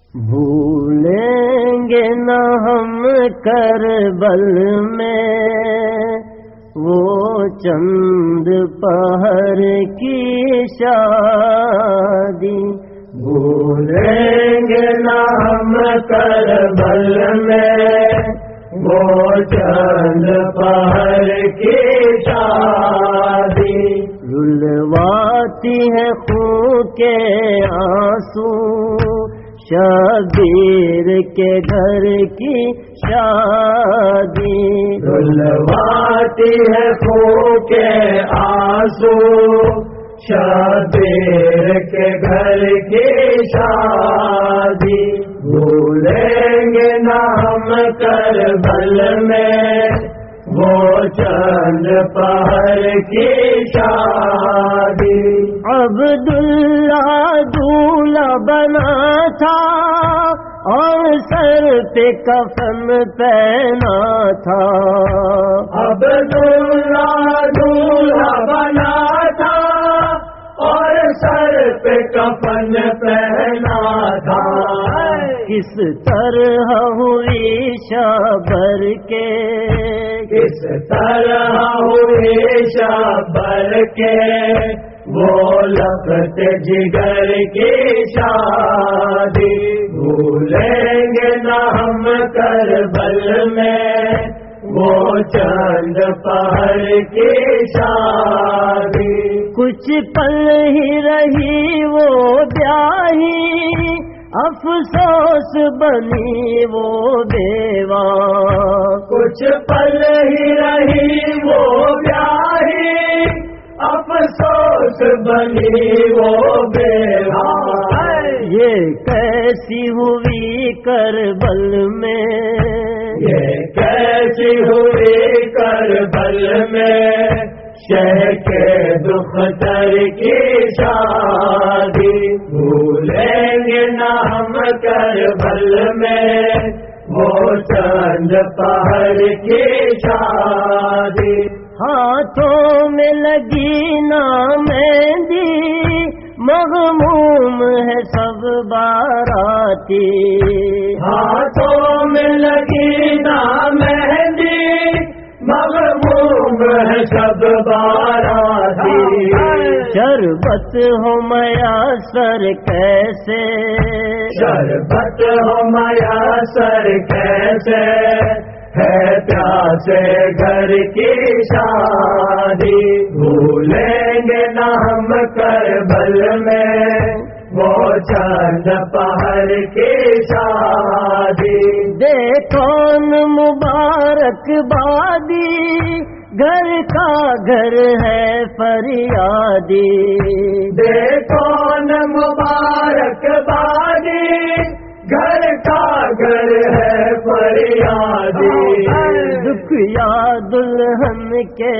بھولیں گے نہ ہم کربل میں وہ چند پہر کی شادی، بھولیں گے نہ ہم کربل میں وہ چند پہر کی شادی، رلواتی ہے خون کے آنسو شبیر کے گھر کی شادی، رلواتی ہے خون کے آنسو شبیر کے گھر کی شادی، بھولیں گے نہ ہم کربل میں وہ چند پہر کی شادی، عبداللہ دولہا بنا تھا اور سر پہ کفن پہنا تھا، عبداللہ دولہا بنا تھا اور سر پہ کفن پہنا تھا، کس طرح ہوئی شبر کے، کس طرح ہوئی شبر کے وہ لخت جگر کی شادی، بھولیں گے نہ ہم کربل میں وہ چند پہر کی شادی، کچھ پل ہی رہی وہ بیاہی افسوس بنی وہ بیوہ، کچھ پل ہی رہی وہ بیاہی افسوس بنی وہ بیوہ، یہ کیسی ہوئی کربل میں، یہ کیسی ہوئی کربل میں شہ کے دختر کی شادی، بھولیں گے نہ ہم کربل میں وہ چند پہر کی شادی، ہاتھوں میں لگی نہ مہندی مغموم ہے سب باراتی، ہاتھوں میں لگی نہ مہندی مغموم ہے سب باراتی، شربت ہو میسر کیسے، شربت ہو میسر کیسے ہے پیاسے گھر کی شادی، بھولیں گے نہ ہم کربل میں وہ چند پہر کی شادی، دیکھو مبارک بادی گھر کا گھر ہے فریادی، دیکھو مبارک بادی گھر کا گھر ہے فریادی، دکھیا دلہن کے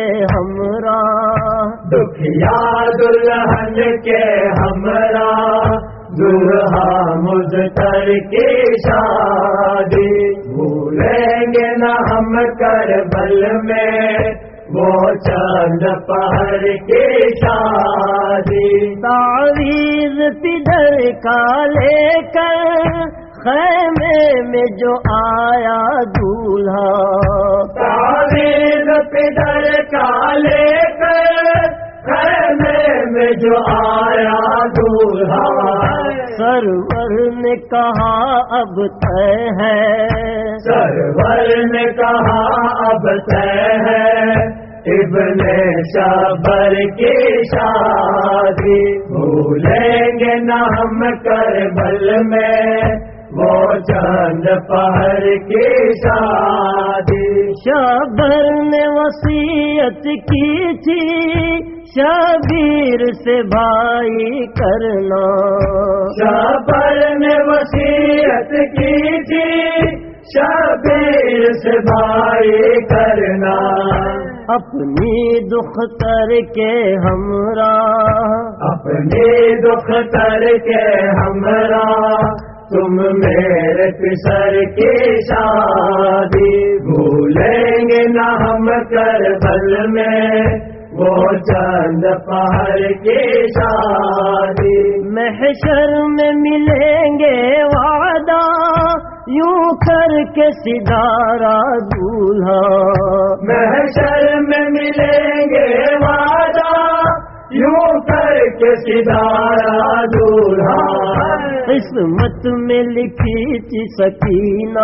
ہمراہ، دکھیا دلہن کے ہمراہ دلہا مزتر کی شادی، بھولیں گے نہ ہم کربل میں وہ چند پہر کی شادی، تعویذ پدر کا لے کر خیمے میں جو آیا دولہا، تعویذ پدر کا لے کر خیمے میں جو آیا دولہا، سرور نے کہا اب طے ہے، سرور نے کہا اب طے ہے ابن شبر کی شادی، بھولیں گے نہ ہم کربل میں وہ چند پہر کی شادی، شبر نے وصیت کی تھی شبیر سے بھائی کرنا، شبر نے وصیت کی تھی شبیر سے بھائی کرنا، اپنی دختر کے ہمراہ، اپنی دختر کے ہمراہ تم میرے پسر کی شادی، بھولیں گے نہ ہم کربل میں وہ چند پہر کی شادی، محشر میں ملیں گے وعدہ یوں کر کے سدھارا دولہا، محشر میں ملیں گے وعدہ، یوں کر کے سدھارا دولہا، قسمت میں لکھی تھی سکینہ،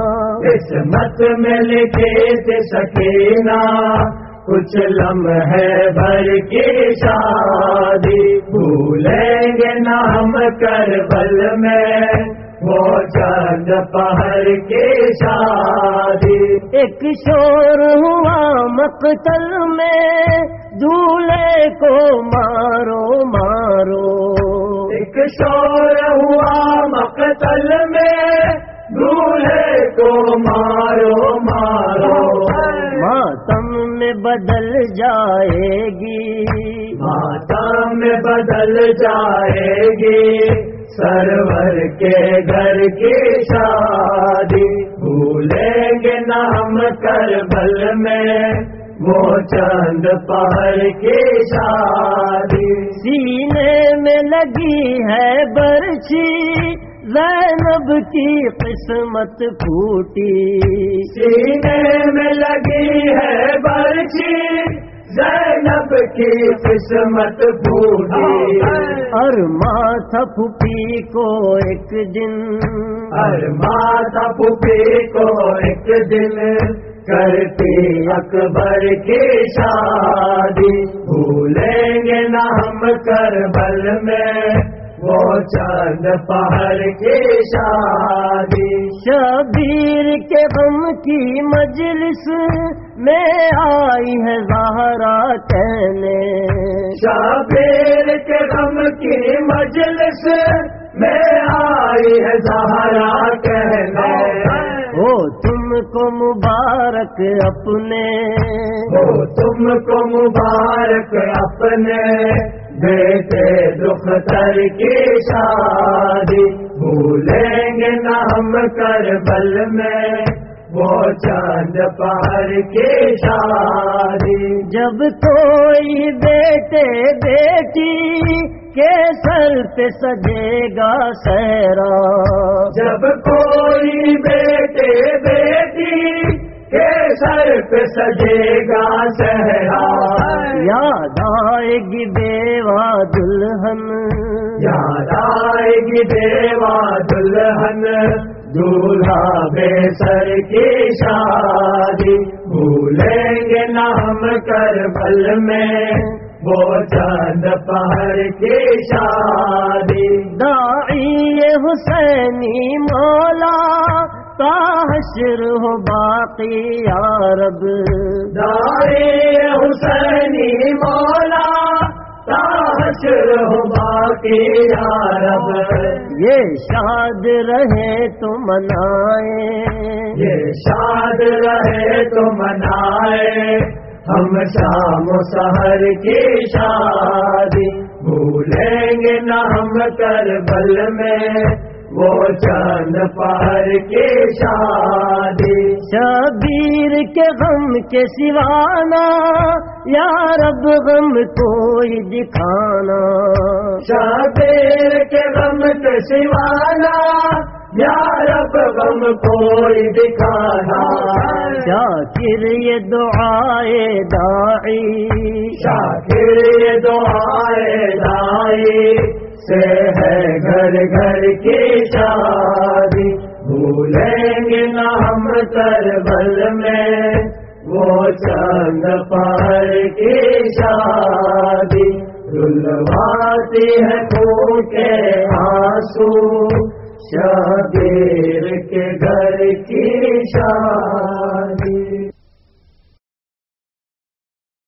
قسمت میں لکھی تھی سکینہ، کچھ لمحے بھر کی شادی، بھولیں گے نہ ہم کربل میں وہ چند پہر کی شادی۔ ایک شور ہوا مقتل میں، دولہے کو مارو مارو، ایک شور ہوا مقتل میں، دولہے کو مارو مارو، ماتم میں بدل جائے گی، ماتم میں بدل جائے گی، سرور کے گھر کی شادی، بھولیں گے نہ ہم کربل میں وہ چند پہر کی شادی۔ سینے میں لگی ہے برچھی، زینب کی قسمت پھوٹی، سینے میں لگی ہے برچھی، زینب کی قسمت پھوٹی، ارماں تھا پھوپھی کو ایک دن، ارماں تھا پھوپھی کو ایک دن کرتی اکبر کی شادی، بھولیں گے نہ ہم کربل میں وہ چند پہر کی شادی۔ شبیر کے غم کی مجلس میں آئی ہے زہرا کہنے، شبیر کے غم کی مجلس میں آئی ہے زہرا کہنے، وہ تم کو مبارک اپنے، وہ تم کو مبارک اپنے بیٹے دختر کی شادی، بھولیں گے نہ ہم کربل میں وہ چند پہر کی شادی۔ جب کوئی بیٹے بیٹی کے سر پہ سجے گا سہرا، جب کوئی بیٹے بیٹی کے سر پہ سجے گا صحرا، یاد آئے گی بیوہ دلہن، یاد آئے گی بیوہ دلہن، دولہا بے سر کی شادی، بھولیں گے نہ ہم کربل میں وہ چند پہر کی شادی۔ داعی حسینی مولا تا حشر ہو باقی یا رب، داعی حسینی مولا تا حشر ہو باقی یا رب، یہ شاد رہے تو منائے، یہ شاد رہے تو منائے، ہم شام و سحر کی شادی، بھولیں گے نہ ہم کربل میں وہ چند پہر کی شادی۔ شبیر کے غم کے سوانا یا رب غم کوئی دکھانا، شبیر کے غم کے سوانا یا رب غم کوئی دکھانا، شاکر یہ دعائے داعی، شاکر یہ دعائے دائی سے ہے گھر گھر کی شادی، بھولیں گے نہ ہم کربل میں وہ چند پہر کی شادی، رلواتی ہے خون کے آنسو شبیر کے گھر کی شادی۔